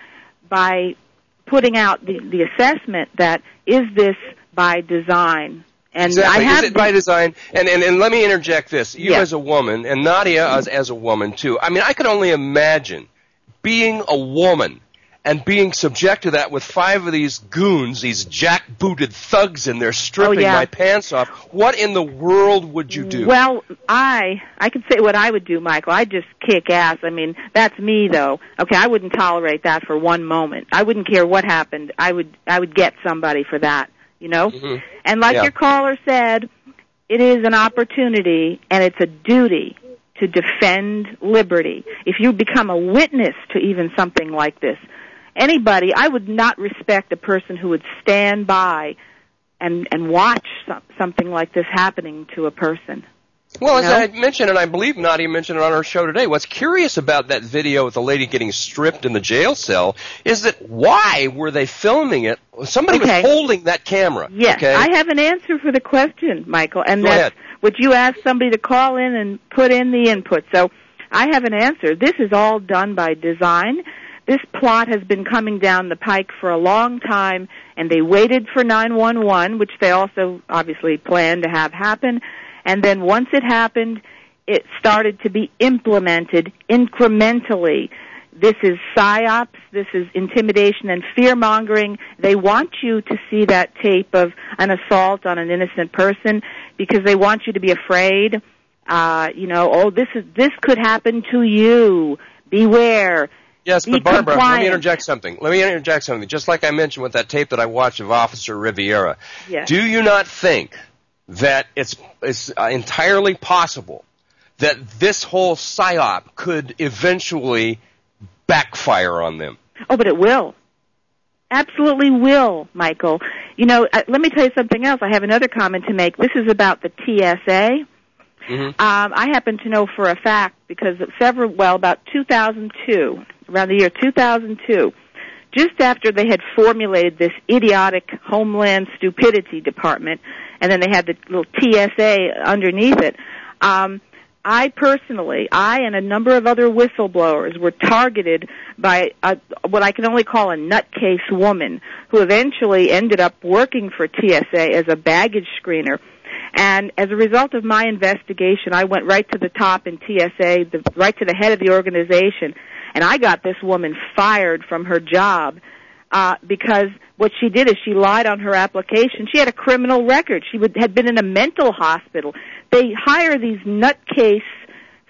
by putting out the, the assessment that is this by design. And exactly. I have is it by design? And, and and let me interject this. You yes. as a woman, and Nadia as, as a woman too. I mean, I could only imagine being a woman and being subject to that with five of these goons, these jackbooted thugs in there stripping oh, yeah. my pants off. What in the world would you do? Well, I I could say what I would do, Michael. I'd just kick ass. I mean, that's me, though. Okay, I wouldn't tolerate that for one moment. I wouldn't care what happened. I would I would get somebody for that, you know? Mm-hmm. And like yeah. your caller said, it is an opportunity and it's a duty to defend liberty. If you become a witness to even something like this, anybody, I would not respect a person who would stand by and and watch some, something like this happening to a person. Well, as know? I mentioned, and I believe Nadia mentioned it on our show today, what's curious about that video with the lady getting stripped in the jail cell is that why were they filming it? Somebody okay. was holding that camera. Yes, okay? I have an answer for the question, Michael, and Go that's ahead. would you ask somebody to call in and put in the input. So I have an answer. This is all done by design. This plot has been coming down the pike for a long time, and they waited for nine one one, which they also obviously planned to have happen. And then once it happened, it started to be implemented incrementally. This is psyops. This is intimidation and fear-mongering. They want you to see that tape of an assault on an innocent person because they want you to be afraid. Uh, you know, oh, this is this could happen to you. Beware. Yes, Be but Barbara, compliant. let me interject something. Let me interject something. Just like I mentioned with that tape that I watched of Officer Riviera. Yes. Do you not think that it's, it's uh, entirely possible that this whole psyop could eventually backfire on them? Oh, but it will. Absolutely will, Michael. You know, uh, let me tell you something else. I have another comment to make. This is about the T S A. Mm-hmm. Um, I happen to know for a fact because several, well, about two thousand two, around the year two thousand two, just after they had formulated this idiotic Homeland Stupidity Department, and then they had the little T S A underneath it, um, I personally, I and a number of other whistleblowers were targeted by a, what I can only call a nutcase woman who eventually ended up working for T S A as a baggage screener. And as a result of my investigation, I went right to the top in T S A, the, right to the head of the organization, and I got this woman fired from her job uh, because what she did is she lied on her application. She had a criminal record. She would, had been in a mental hospital. They hire these nutcase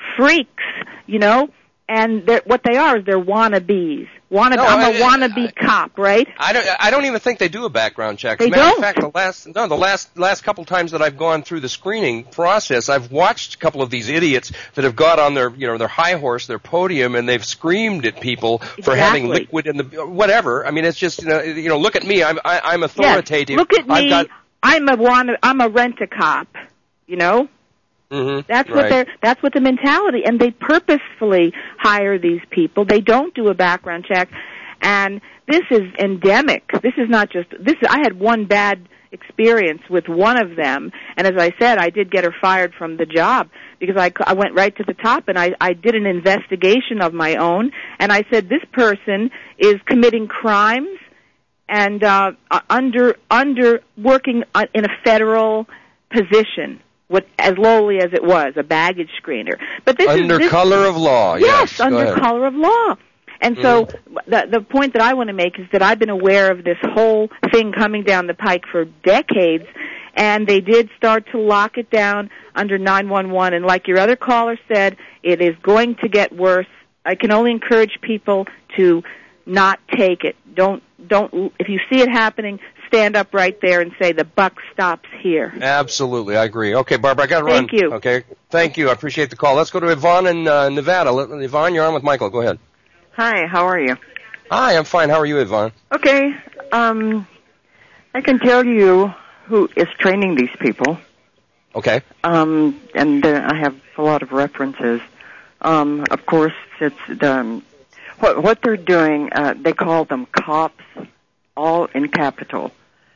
freaks, you know, and they're, what they are is they're wannabes. Wannabe, No, I'm I- a wannabe cop, right? I don't. I don't even think they do a background check. As They a matter don't? of fact, the last no, the last last couple times that I've gone through the screening process, I've watched a couple of these idiots that have got on their you know their high horse, their podium, and they've screamed at people for having Exactly. liquid in the whatever. I mean, it's just you know, you know look at me. I'm I, I'm authoritative. Yes. Look at I've me. got, I'm a wanna, I'm a rent-a-cop, you know? mm-hmm, That's what right. they're. That's what the mentality, and they purposefully hire these people. They don't do a background check, and this is endemic. This is not just this. I had one bad experience with one of them, and as I said, I did get her fired from the job because I, I went right to the top and I, I did an investigation of my own, and I said this person is committing crimes and uh, under under working in a federal position. What, as lowly as it was, a baggage screener. But this under is, this, color of law. Yes, Yes, go under ahead. color of law. And so the, the point that I want to make is that I've been aware of this whole thing coming down the pike for decades, and they did start to lock it down under nine one one. And like your other caller said, it is going to get worse. I can only encourage people to not take it. Don't, don't, if you see it happening, stand up right there and say the buck stops here. Absolutely, I agree. Okay, Barbara, I got to run. Thank you. Okay, thank you. I appreciate the call. Let's go to Yvonne in uh, Nevada. Let- Yvonne, you're on with Michael. Go ahead. Hi, how are you? Hi, I'm fine. How are you, Yvonne? Okay, um, I can tell you who is training these people, Okay. um, and uh, I have a lot of references. Um, of course, it's the, um, what, what they're doing, uh, they call them cops, all in capital.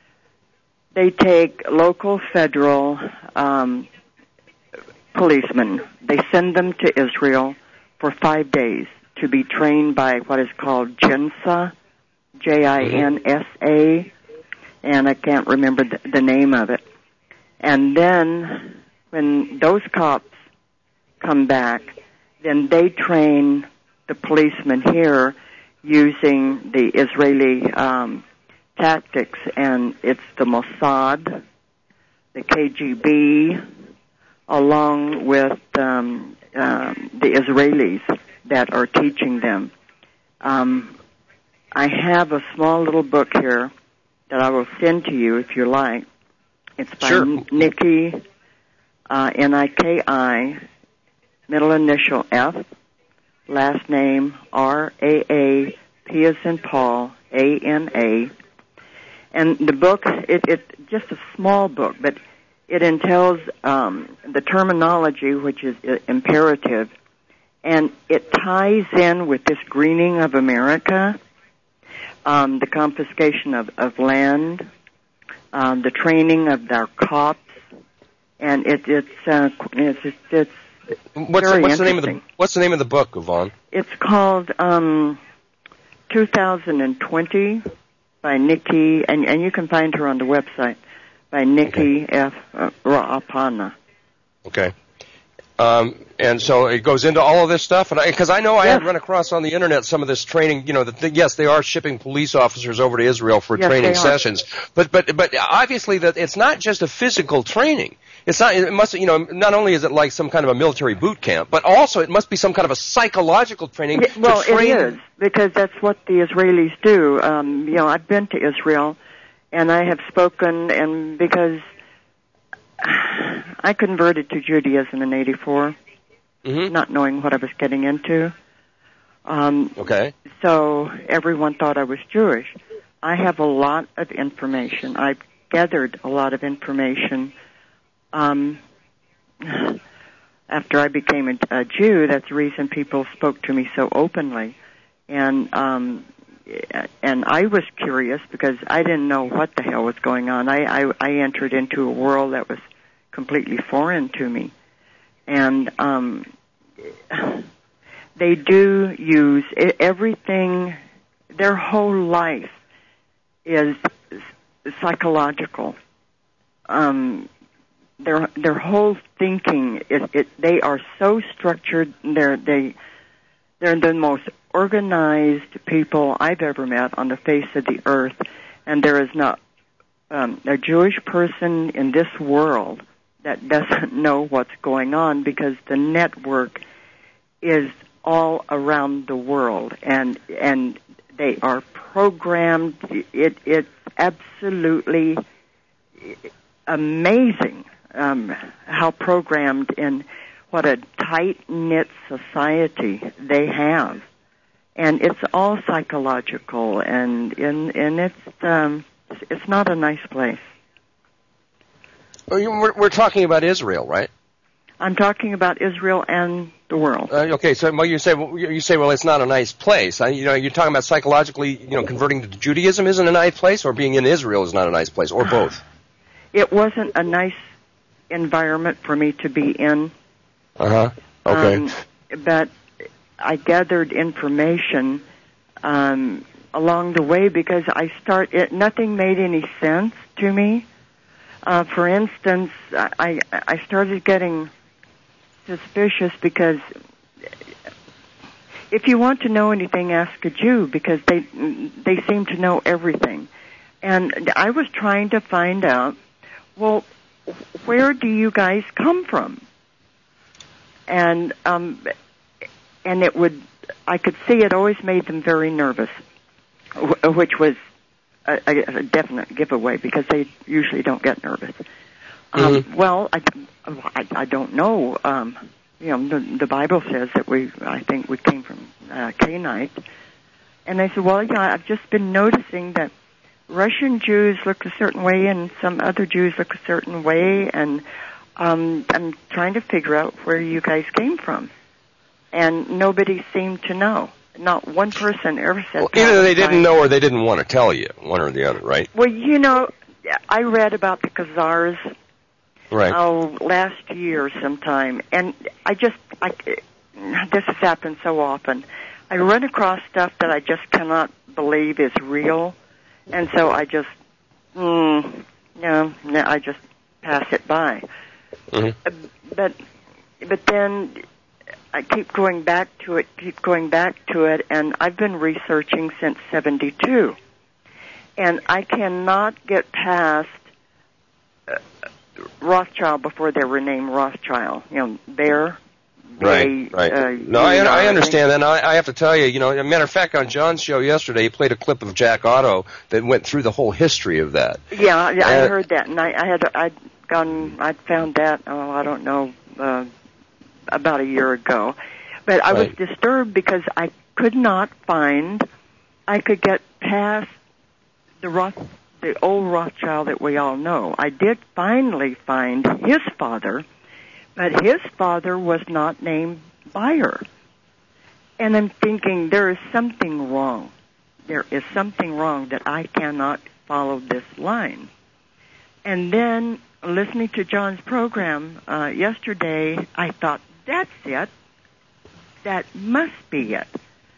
They take local, federal um, policemen. They send them to Israel for five days to be trained by what is called JINSA, J I N S A, and I can't remember the, the name of it. And then when those cops come back, then they train the policemen here using the Israeli um, tactics, and it's the Mossad, the K G B, along with um, um, the Israelis that are teaching them. Um, I have a small little book here that I will send to you if you like. It's by Sure. Nikki, uh, N I K I, middle initial F, last name R A A, P as in Paul, A N A. And the book, it, it just a small book, but it entails um, the terminology, which is uh, imperative, and it ties in with this greening of America, um, the confiscation of, of land, um, the training of our cops, and it, it's, uh, it's it's it's What's, very what's the name of the interesting. What's the name of the book, Yvonne? It's called um, two thousand twenty by Nikki, and, and you can find her on the website, by Nikki F. Uh, Rapana. Okay. Um, and so it goes into all of this stuff, and because I, I know I Yes. had run across on the internet some of this training. You know, that the, yes, they are shipping police officers over to Israel for Yes, training they are. sessions, but but but obviously that it's not just a physical training. It's not. It must. You know, not only is it like some kind of a military boot camp, but also it must be some kind of a psychological training. Yeah, well, to train. it is, because that's what the Israelis do. Um, you know, I've been to Israel, and I have spoken, and because I converted to Judaism in eighty-four, mm-hmm. not knowing what I was getting into. Um, Okay. So everyone thought I was Jewish. I have a lot of information. I've gathered a lot of information. Um, after I became a, a Jew, that's the reason people spoke to me so openly. And um, and I was curious because I didn't know what the hell was going on. I, I, I entered into a world that was completely foreign to me. And um, they do use everything, their whole life is psychological. Um, their their whole thinking, it, it, they are so structured. They're they they're the most organized people I've ever met on the face of the earth, and there is not um, a Jewish person in this world that doesn't know what's going on, because the network is all around the world, and and they are programmed. It it's absolutely amazing um, how programmed in what a tight-knit society they have, and it's all psychological, and and, and it's um, it's not a nice place. Well, you, we're, we're talking about Israel, right? I'm talking about Israel and the world. Uh, okay, so well, you say well, you say, well, it's not a nice place. I, you know, you're talking about psychologically, you know, converting to Judaism isn't a nice place, or being in Israel is not a nice place, or both. It wasn't a nice environment for me to be in. Uh huh. Okay. Um, but I gathered information um, along the way because I start. It, nothing made any sense to me. Uh, for instance, I I started getting suspicious because if you want to know anything, ask a Jew, because they they seem to know everything. And I was trying to find out, well, where do you guys come from? And um, and it would, I could see it always made them very nervous, which was a, a definite giveaway because they usually don't get nervous. Um, mm-hmm. Well, I, I, I don't know. Um, you know, the, the Bible says that we, I think we came from uh, Canaanite. And I said, well, yeah, I've just been noticing that Russian Jews look a certain way and some other Jews look a certain way, and um, I'm trying to figure out where you guys came from. And nobody seemed to know. Not one person ever said. Well, either they didn't know or they didn't want to tell you, one or the other, right? Well, you know, I read about the Khazars right. oh, last year sometime, and I just, I, this has happened so often. I run across stuff that I just cannot believe is real, and so I just, mm, no, no, I just pass it by. Mm-hmm. But, but then I keep going back to it, keep going back to it, and I've been researching since seventy-two. And I cannot get past uh, Rothschild before they were named Rothschild. You know, Bear. Right, they, right. Uh, no, I, I understand that. And I, I have to tell you, you know, as a matter of fact, on John's show yesterday, he played a clip of Jack Otto that went through the whole history of that. Yeah, I, I uh, heard that, and I, I had I'd gone, I'd found that. Oh, I don't know. Uh, about a year ago. But I right. was disturbed because I could not find, I could get past the Roth, the old Rothschild that we all know. I did finally find his father, but his father was not named Bayer. And I'm thinking, there is something wrong. There is something wrong that I cannot follow this line. And then, listening to John's program uh, yesterday, I thought, that's it. That must be it.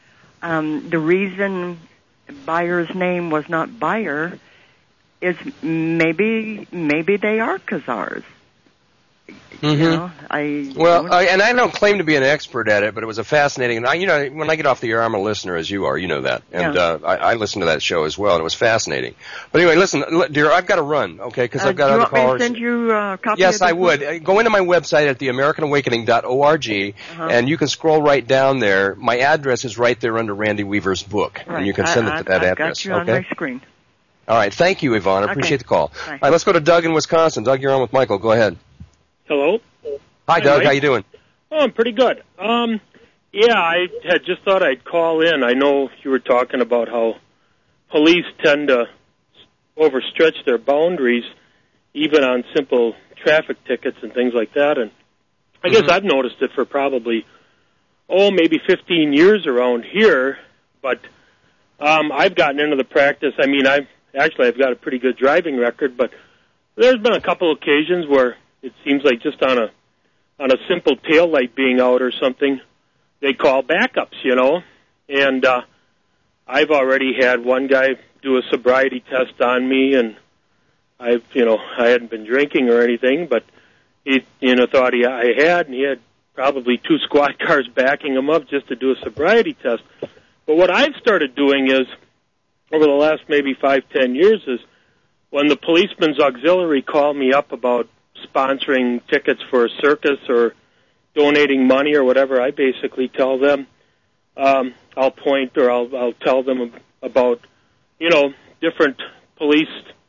Um, the reason Bayer's name was not Bayer is maybe maybe they are Khazars. Mm-hmm. You know, I well, I, and I don't claim to be an expert at it, but it was a fascinating. And I, you know, when I get off the air, I'm a listener, as you are. You know that, and yeah. uh, I, I listen to that show as well, and it was fascinating. But anyway, listen, dear, I've got to run, okay? Because uh, I've got do other you want callers. Me to send you a copy yes, of the I would. book? Go into my website at the american awakening dot org, uh-huh. and you can scroll right down there. My address is right there under Randy Weaver's book, right. and you can send I, it to that I've address. Got you okay. on my screen. All right. Thank you, Yvonne. I okay. appreciate the call. Bye. All right, let's go to Doug in Wisconsin. Doug, you're on with Michael. Go ahead. Hello. Hi, Doug. How you doing? Oh, I'm pretty good. Um, yeah, I had just thought I'd call in. I know you were talking about how police tend to overstretch their boundaries, even on simple traffic tickets and things like that. And I mm-hmm. guess I've noticed it for probably, oh, maybe fifteen years around here. But um, I've gotten into the practice. I mean, I've actually I've got a pretty good driving record, but there's been a couple occasions where it seems like just on a on a simple tail light being out or something, they call backups, you know. And uh, I've already had one guy do a sobriety test on me, and I've, you know, I hadn't been drinking or anything, but he, you know, thought he I had, and he had probably two squad cars backing him up just to do a sobriety test. But what I've started doing is, over the last maybe five, ten years, is when the policeman's auxiliary call me up about sponsoring tickets for a circus or donating money or whatever, I basically tell them, um, I'll point or I'll, I'll tell them about, you know, different police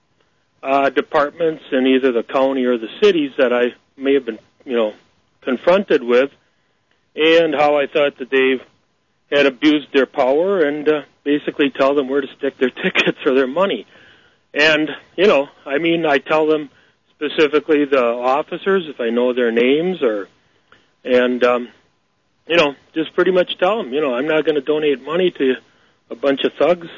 uh, departments in either the county or the cities that I may have been, you know, confronted with, and how I thought that they had abused their power, and uh, basically tell them where to stick their tickets or their money. And, you know, I mean, I tell them specifically the officers, if I know their names, or, and, um, you know, just pretty much tell them, you know, I'm not going to donate money to a bunch of thugs,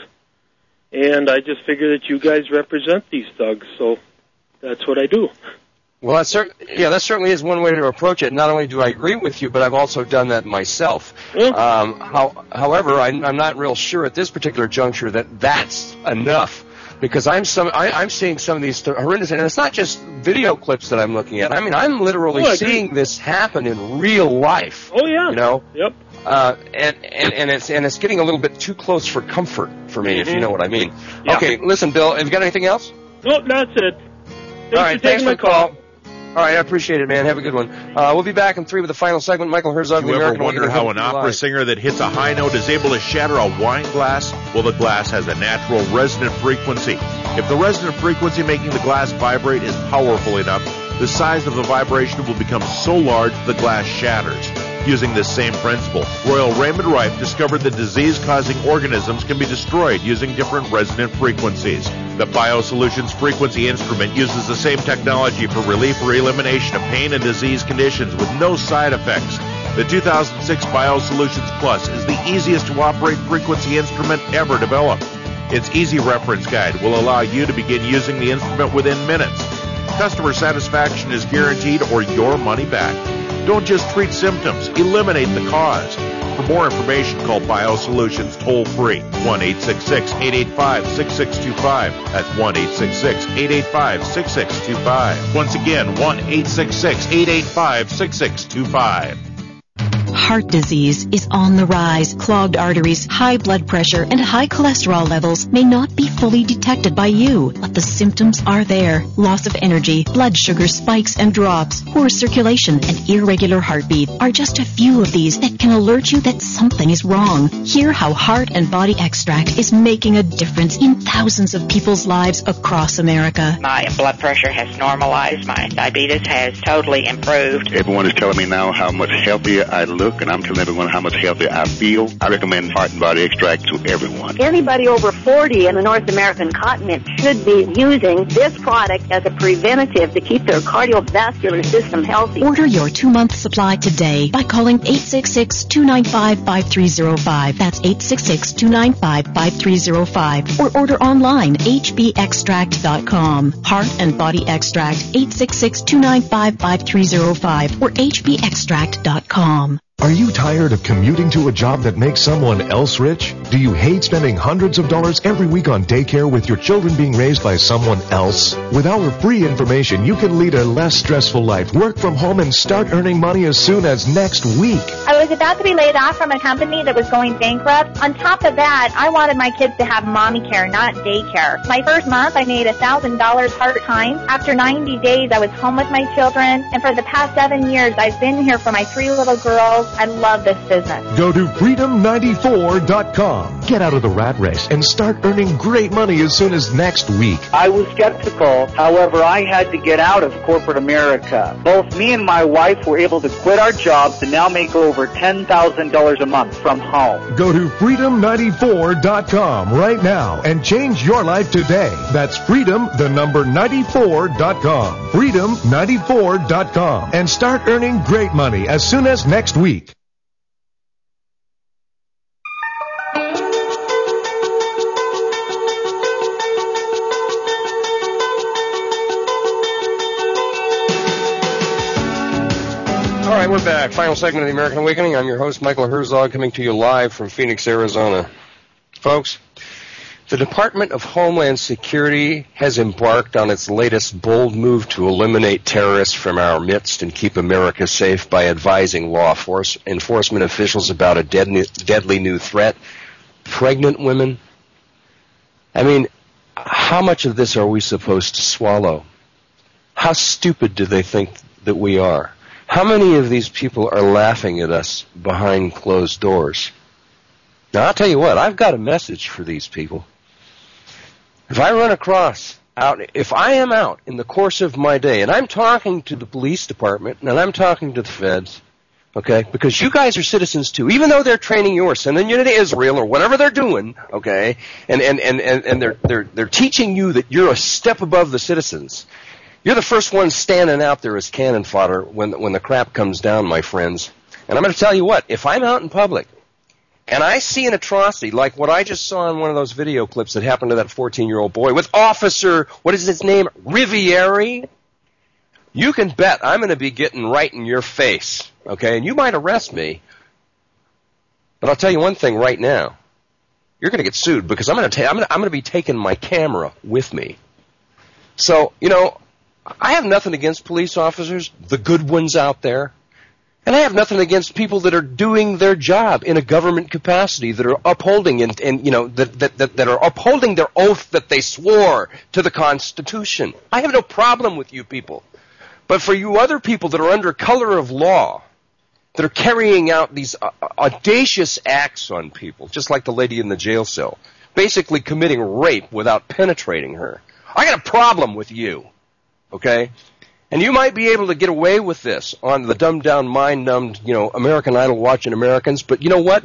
and I just figure that you guys represent these thugs, so that's what I do. Well, that's cer- yeah, that certainly is one way to approach it. Not only do I agree with you, but I've also done that myself. Yeah. Um, how, however, I, I'm not real sure at this particular juncture that that's enough, because I'm some I, I'm seeing some of these horrendous, and it's not just video clips that I'm looking at. I mean, I'm literally oh, seeing this happen in real life. Oh yeah, you know. Yep. Uh, and, and, and it's and it's getting a little bit too close for comfort for me, mm-hmm. if you know what I mean. Yeah. Okay, listen, Bill, have you got anything else? Nope, that's it. Thanks All right, for thanks for my the call. All right, I appreciate it, man. Have a good one. Uh, we'll be back in three with the final segment. Michael Herzog, Do you the ever American wonder how an opera live. singer that hits a high note is able to shatter a wine glass? Well, the glass has a natural resonant frequency. If the resonant frequency making the glass vibrate is powerful enough, the size of the vibration will become so large the glass shatters. Using this same principle, Royal Raymond Rife discovered that disease-causing organisms can be destroyed using different resonant frequencies. The BioSolutions Frequency Instrument uses the same technology for relief or elimination of pain and disease conditions with no side effects. The two thousand six BioSolutions Plus is the easiest to operate frequency instrument ever developed. Its easy reference guide will allow you to begin using the instrument within minutes. Customer satisfaction is guaranteed or your money back. Don't just treat symptoms, eliminate the cause. For more information, call BioSolutions toll-free, one eight six six, eight eight five, six six two five. That's one eight six six, eight eight five, six six two five. Once again, one eight six six, eight eight five, six six two five. Heart disease is on the rise. Clogged arteries, high blood pressure, and high cholesterol levels may not be fully detected by you, but the symptoms are there. Loss of energy, blood sugar spikes and drops, poor circulation, and irregular heartbeat are just a few of these that can alert you that something is wrong. Hear how Heart and Body Extract is making a difference in thousands of people's lives across America. My blood pressure has normalized. My diabetes has totally improved. Everyone is telling me now how much healthier I look, and I'm telling everyone how much healthier I feel. I recommend Heart and Body Extract to everyone. Anybody over forty in the North American continent should be using this product as a preventative to keep their cardiovascular system healthy. Order your two-month supply today by calling eight six six, two nine five, five three zero five. That's eight six six, two nine five, five three zero five. Or order online, h b extract dot com. Heart and Body Extract, eight six six, two nine five, five three zero five or h b extract dot com. Are you tired of commuting to a job that makes someone else rich? Do you hate spending hundreds of dollars every week on daycare with your children being raised by someone else? With our free information, you can lead a less stressful life, work from home, and start earning money as soon as next week. I was about to be laid off from a company that was going bankrupt. On top of that, I wanted my kids to have mommy care, not daycare. My first month, I made one thousand dollars part-time. After ninety days, I was home with my children. And for the past seven years, I've been here for my three little girls. I love this business. Go to freedom ninety-four dot com. Get out of the rat race and start earning great money as soon as next week. I was skeptical. However, I had to get out of corporate America. Both me and my wife were able to quit our jobs and now make over ten thousand dollars a month from home. Go to freedom ninety-four dot com right now and change your life today. That's freedom, the number ninety-four dot com. freedom ninety-four dot com. And start earning great money as soon as next week. All right, we're back. Final segment of the American Awakening. I'm your host, Michael Herzog, coming to you live from Phoenix, Arizona. Folks, the Department of Homeland Security has embarked on its latest bold move to eliminate terrorists from our midst and keep America safe by advising law force enforcement officials about a deadly, deadly new threat, pregnant women. I mean, how much of this are we supposed to swallow? How stupid do they think that we are? How many of these people are laughing at us behind closed doors? Now, I'll tell you what, I've got a message for these people. If I run across out, if I am out in the course of my day, and I'm talking to the police department, and I'm talking to the feds, okay, because you guys are citizens too, even though they're training you or sending you to Israel or whatever they're doing, okay, and, and, and, and, and they're, they're, they're teaching you that you're a step above the citizens. You're the first ones standing out there as cannon fodder when, when the crap comes down, my friends. And I'm going to tell you what, if I'm out in public, and I see an atrocity like what I just saw in one of those video clips that happened to that fourteen-year-old boy with Officer, what is his name, Riviere, you can bet I'm going to be getting right in your face, okay? And you might arrest me, but I'll tell you one thing right now. You're going to get sued because I'm going to ta- I'm going to, I'm going to be taking my camera with me. So, you know, I have nothing against police officers, the good ones out there. And I have nothing against people that are doing their job in a government capacity, that are upholding and, and you know that, that that that are upholding their oath that they swore to the Constitution. I have no problem with you people. But for you other people that are under color of law, that are carrying out these uh, audacious acts on people, just like the lady in the jail cell, basically committing rape without penetrating her, I got a problem with you, okay? And you might be able to get away with this on the dumbed-down, mind-numbed, you know, American Idol watching Americans. But you know what?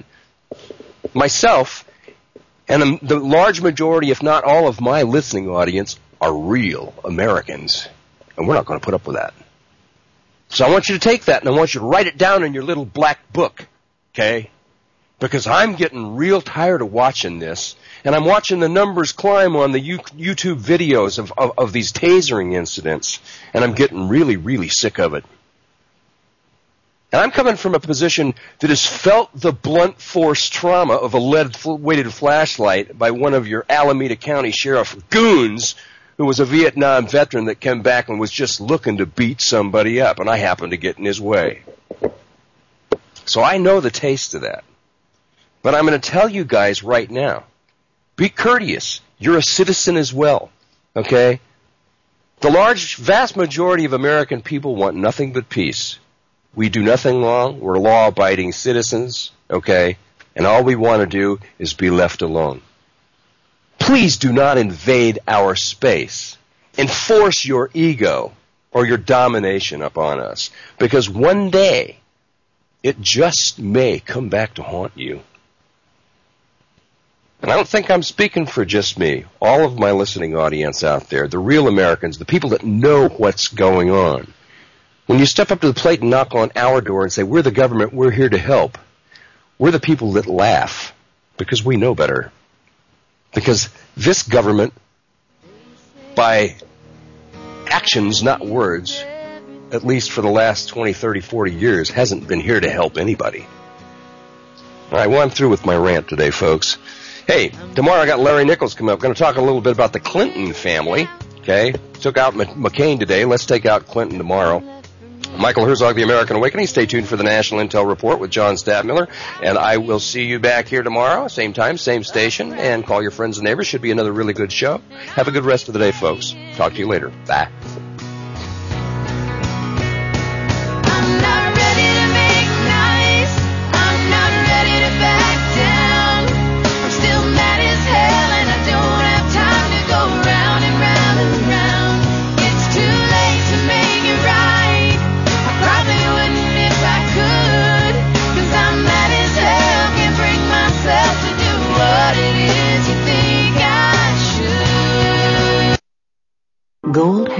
Myself and the large majority, if not all of my listening audience, are real Americans. And we're not going to put up with that. So I want you to take that, and I want you to write it down in your little black book, okay? Because I'm getting real tired of watching this. And I'm watching the numbers climb on the YouTube videos of, of, of these tasering incidents, and I'm getting really, really sick of it. And I'm coming from a position that has felt the blunt force trauma of a lead-weighted flashlight by one of your Alameda County Sheriff goons who was a Vietnam veteran that came back and was just looking to beat somebody up, and I happened to get in his way. So I know the taste of that. But I'm going to tell you guys right now, be courteous. You're a citizen as well, okay? The large, vast majority of American people want nothing but peace. We do nothing wrong. We're law-abiding citizens, okay? And all we want to do is be left alone. Please do not invade our space and force your ego or your domination upon us, because one day it just may come back to haunt you. And I don't think I'm speaking for just me. All of my listening audience out there, the real Americans, the people that know what's going on. When you step up to the plate and knock on our door and say, we're the government, we're here to help, we're the people that laugh because we know better. Because this government, by actions, not words, at least for the last twenty, thirty, forty years, hasn't been here to help anybody. All right, well, I'm through with my rant today, folks. Hey, tomorrow I got Larry Nichols coming up. Going to talk a little bit about the Clinton family. Okay, took out McCain today. Let's take out Clinton tomorrow. Michael Herzog, The American Awakening. Stay tuned for the National Intel Report with John Stadtmiller. And I will see you back here tomorrow, same time, same station. And call your friends and neighbors. Should be another really good show. Have a good rest of the day, folks. Talk to you later. Bye. Gold